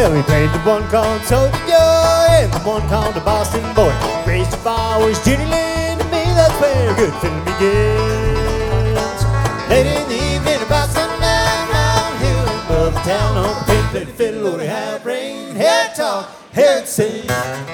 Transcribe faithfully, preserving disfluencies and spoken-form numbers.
Yeah, we played the one called Soldier Joy and the one called the Boston Boy. Raised the flowers, Jenny Lynn, and me, that's where good feeling begins. Late in the evening, about sundown, round here above town on the pin plate fiddle, we have rain, head talk, head sing.